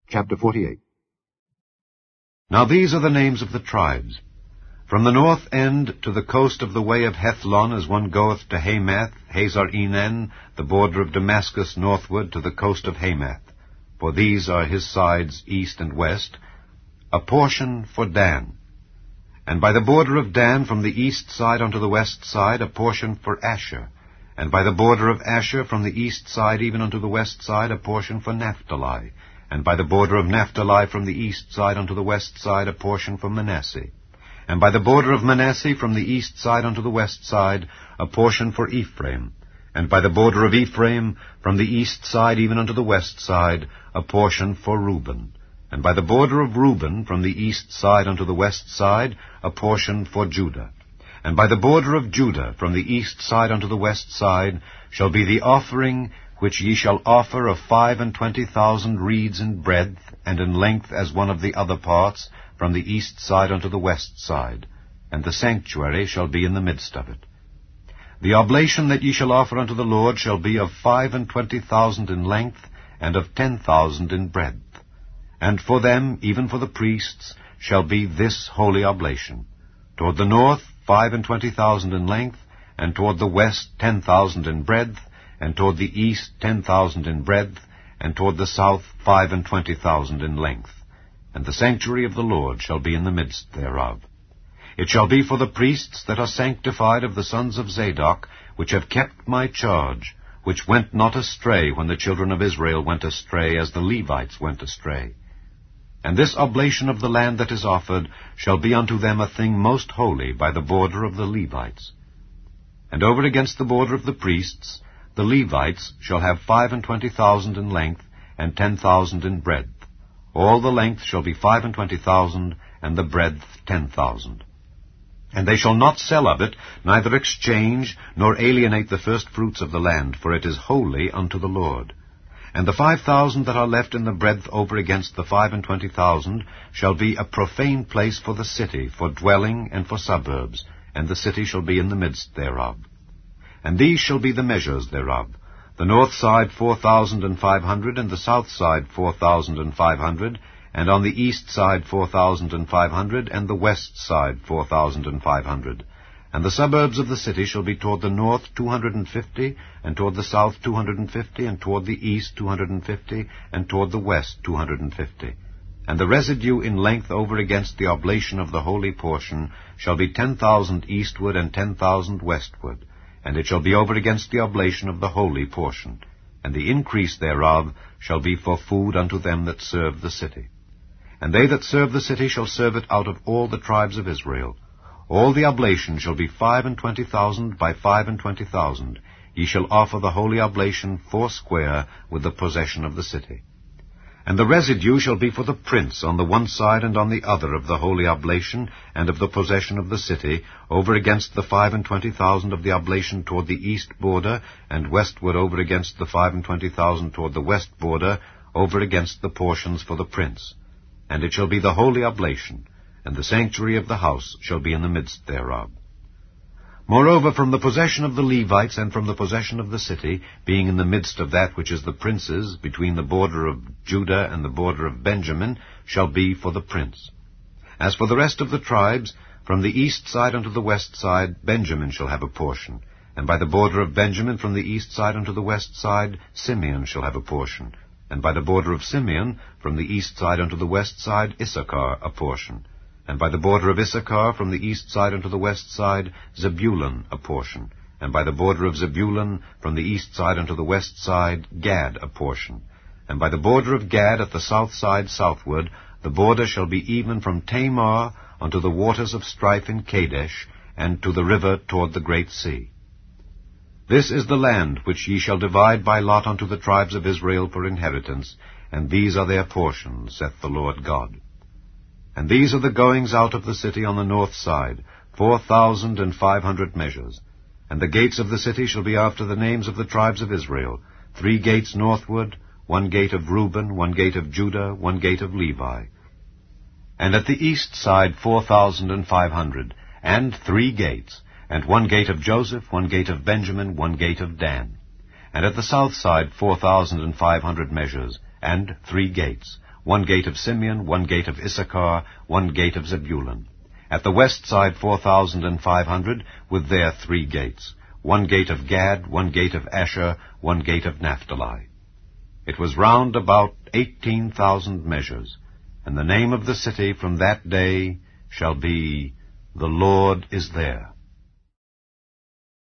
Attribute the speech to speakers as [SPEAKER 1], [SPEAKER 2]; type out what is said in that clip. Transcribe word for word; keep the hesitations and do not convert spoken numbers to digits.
[SPEAKER 1] Chapter forty-eight.
[SPEAKER 2] Now these are the names of the tribes. From the north end to the coast of the way of Hethlon, as one goeth to Hamath, Hazar-Enan, the border of Damascus northward to the coast of Hamath. For these are his sides east and west, a portion for Dan. And by the border of Dan from the east side unto the west side, a portion for Asher. And by the border of Asher from the east side even unto the west side, a portion for Naphtali. And by the border of Naphtali from the east side unto the west side, a portion for Manasseh. And by the border of Manasseh from the east side unto the west side, a portion for Ephraim. And by the border of Ephraim from the east side even unto the west side, a portion for Reuben. And by the border of Reuben from the east side unto the west side, a portion for Judah. And by the border of Judah from the east side unto the west side shall be the offering which ye shall offer of five and twenty thousand reeds in breadth, and in length as one of the other parts, from the east side unto the west side, and the sanctuary shall be in the midst of it. The oblation that ye shall offer unto the Lord shall be of five and twenty thousand in length, and of ten thousand in breadth. And for them, even for the priests, shall be this holy oblation. Toward the north five and twenty thousand in length, and toward the west ten thousand in breadth, and toward the east ten thousand in breadth, and toward the south five and twenty thousand in length. And the sanctuary of the Lord shall be in the midst thereof. It shall be for the priests that are sanctified of the sons of Zadok, which have kept my charge, which went not astray when the children of Israel went astray, as the Levites went astray. And this oblation of the land that is offered shall be unto them a thing most holy by the border of the Levites. And over against the border of the priests, the Levites shall have five and twenty thousand in length, and ten thousand in breadth. All the length shall be five and twenty thousand, and the breadth ten thousand. And they shall not sell of it, neither exchange, nor alienate the first fruits of the land, for it is holy unto the Lord. And the five thousand that are left in the breadth over against the five and twenty thousand shall be a profane place for the city, for dwelling and for suburbs, and the city shall be in the midst thereof. And these shall be the measures thereof. The north side four thousand and five hundred, and the south side four thousand and five hundred, and on the east side four thousand and five hundred, and the west side four thousand and five hundred. And the suburbs of the city shall be toward the north two hundred and fifty, and toward the south two hundred and fifty, and toward the east two hundred and fifty, and toward the west two hundred and fifty. And the residue in length over against the oblation of the holy portion shall be ten thousand eastward and ten thousand westward. And it shall be over against the oblation of the holy portion, and the increase thereof shall be for food unto them that serve the city. And they that serve the city shall serve it out of all the tribes of Israel. All the oblation shall be five and twenty thousand by five and twenty thousand. Ye shall offer the holy oblation foursquare with the possession of the city. And the residue shall be for the prince on the one side and on the other of the holy oblation, and of the possession of the city, over against the five and twenty thousand of the oblation toward the east border, and westward over against the five and twenty thousand toward the west border, over against the portions for the prince. And it shall be the holy oblation, and the sanctuary of the house shall be in the midst thereof. Moreover, from the possession of the Levites and from the possession of the city, being in the midst of that which is the prince's, between the border of Judah and the border of Benjamin, shall be for the prince. As for the rest of the tribes, from the east side unto the west side, Benjamin shall have a portion. And by the border of Benjamin from the east side unto the west side, Simeon shall have a portion. And by the border of Simeon, from the east side unto the west side, Issachar a portion. And by the border of Issachar, from the east side unto the west side, Zebulun a portion. And by the border of Zebulun, from the east side unto the west side, Gad a portion. And by the border of Gad at the south side southward, the border shall be even from Tamar unto the waters of strife in Kadesh, and to the river toward the great sea. This is the land which ye shall divide by lot unto the tribes of Israel for inheritance, and these are their portions, saith the Lord God. And these are the goings out of the city on the north side, four thousand and five hundred measures. And the gates of the city shall be after the names of the tribes of Israel, three gates northward, one gate of Reuben, one gate of Judah, one gate of Levi. And at the east side four thousand and five hundred, and three gates, and one gate of Joseph, one gate of Benjamin, one gate of Dan. And at the south side four thousand and five hundred measures, and three gates, one gate of Simeon, one gate of Issachar, one gate of Zebulun. At the west side four thousand and five hundred, with their three gates. One gate of Gad, one gate of Asher, one gate of Naphtali. It was round about eighteen thousand measures, and the name of the city from that day shall be, The Lord is there.